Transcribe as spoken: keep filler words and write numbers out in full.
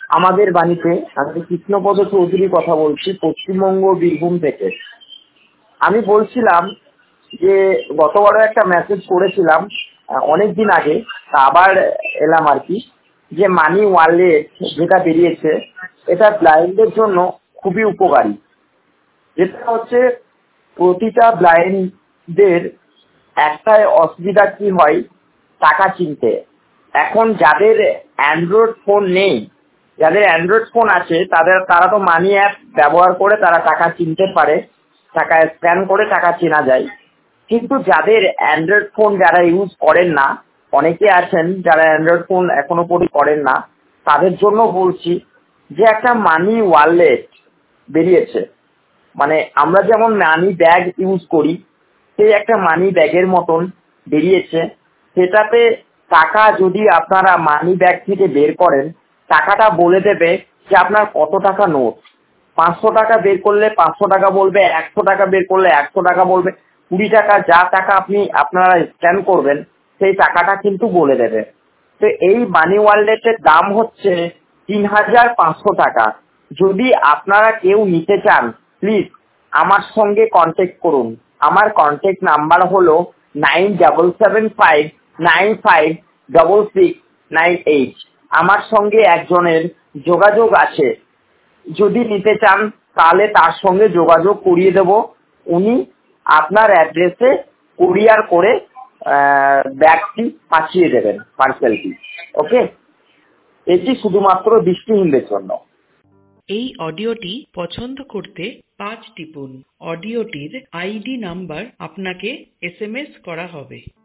আমাদের বাণীতে আমি কৃষ্ণপদ চৌধুরী কথা বলছি, পশ্চিমবঙ্গ বীরভূম থেকে। আমি বলছিলাম যে গতবারও একটা মেসেজ করেছিলাম অনেক দিন আগে, তা আবার এলাম আর কি, যে মানি ওয়ালেট যেটা বেরিয়েছে এটা ব্লাইন্ডের জন্য খুবই উপকারী। যেটা হচ্ছে প্রতিটা ব্লাইন্ডদের একটাই অসুবিধা কি হয়, টাকা চিনতে। এখন যাদের অ্যান্ড্রয়েড ফোন নেই, যাদের অ্যান্ড্রয়েড ফোন আছে তাদের তারা তো মানি অ্যাপ ব্যবহার করে তারা টাকা চিনতে পারে, টাকা স্ক্যান করে টাকা চেনা যায়। কিন্তু যাদের অ্যান্ড্রয়েড ফোন যারা ইউজ করেন না, অনেকে আছেন যারা অ্যান্ড্রয়েড ফোন এখনো পর্যন্ত করেন না, তাদের জন্য বলছি যে একটা মানি ওয়ালেট বেরিয়েছে। মানে আমরা যেমন মানি ব্যাগ ইউজ করি, সেই একটা মানি ব্যাগের মতন বেরিয়েছে। সেটাতে টাকা যদি আপনারা মানি ব্যাগ থেকে বের করেন, টাকাটা বলে দেবে যে আপনার কত টাকা নোট। পাঁচশো টাকা বের করলে পাঁচশো টাকা বলবে, একশো টাকা বের করলে একশো টাকা বলবে, কুড়ি টাকা যা টাকা আপনি আপনারা স্ক্যান করবেন সেই টাকাটা কিন্তু বলে দেবে। তো এই মানি ওয়ালেটের দাম হচ্ছে তিন হাজার পাঁচশো টাকা। যদি আপনারা কেউ নিতে চান, প্লিজ আমার সঙ্গে কন্ট্যাক্ট করুন। আমার কন্ট্যাক্ট নাম্বার হলো nine double seven five nine five double six nine eight. আমার সঙ্গে একজনের যোগাযোগ আছে, যদি নিতে চান তাহলে তার সঙ্গে যোগাযোগ করিয়ে দেব। উনি আপনার অ্যাড্রেসে কুরিয়ার করে ব্যাগটি পাঠিয়ে দেবেন, পার্সেলটি। ওকে, এটি শুধুমাত্র দৃষ্টিহীনদের জন্য। এই অডিওটি পছন্দ করতে পাঁচ টিপুন। অডিওটির আইডি নাম্বার আপনাকে এস এম এস করা হবে।